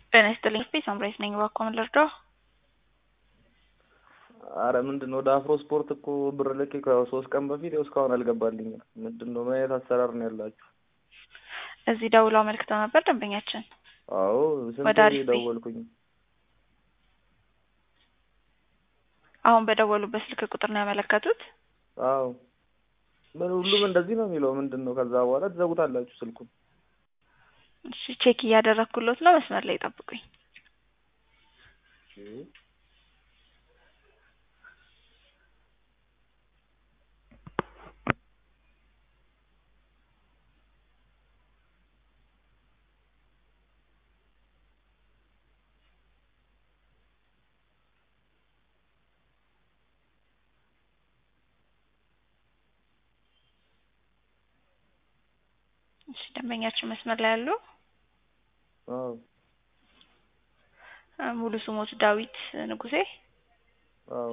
ጤና ይስጥልኝ ሳምራይት ነኝ እባክዎ ምን ልርዳዎ? አረ ምንድነው ወደ አፍሮ ስፖርት እኮ ብር ልኬ ከ3 ቀን በፊት እስካሁን አልገባልኝም። ምንድነው ምን አይነት አሰራር ነው ያላችሁ? እዚህ ደውለው አመልክተው ነበር ደንበኛችን? አዎ ስንቴ ደወልኩኝ። አሁን በደወሉበት ስልክ ቁጥር ነው ያመለከቱት? አዎ ምን ሁሉም እንደዚህ ነው የሚለው ምንድነው? ከዛ በኋላ ትዘጉታላችሁ ስልኩን። እሺ ቼክ እያደረኩሎት ነው መስመር ላይ ጠብቁኝ። እሺ ደንበኛችን መስመር ላይ አሉ? አዎ ሙሉ ስሞት ዳዊት ንጉሴ? አዎ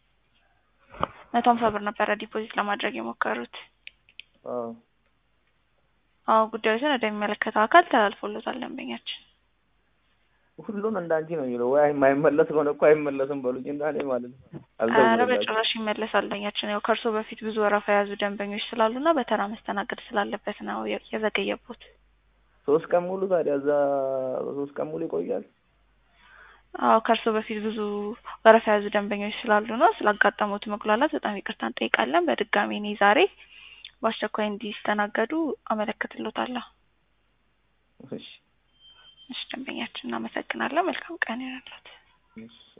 150 ብር ነበር ዲፖዚት ለማድረግ የሞከሩት? አዎ አዎ ጉዳዩን ወደሚመለከተው አካል ተላልፎሎታል ደንበኛችን። ሁሉም እንዳንቺ ነው የሚለው ወይ የማይመለስ ከሆነ እኮ አይመለስም በሉኝ እንዳኔ ማለት ነው። አረ በጭራሽ ይመለሳል ደንበኛችን። ያው ከእርሶ በፊት ብዙ ወረፋ የያዙ ደንበኞች ስላሉና በተራ መስተናገድ ስላለበት ነው የዘገየቦት። 3 ቀን ሙሉ ታዲያ እዛ 3 ቀን ሙሉ ይቆያል? አዎ ከእርሶ በፊት ብዙ ወረፋ የያዙ ደንበኞች ስላሉ ነው። ስላጋጠሙት መጉላላት በጣም ይቅርታ እንጠይቃለን። በድጋሚ እኔ ዛሬ በአስቸኳይ እንዲስተናገዱ አመለክትሎታለሁ። እሺ እሺ ደንበኛችን እናመሰግናለን። መልካም ቀን ይሁንልዎት። እሺ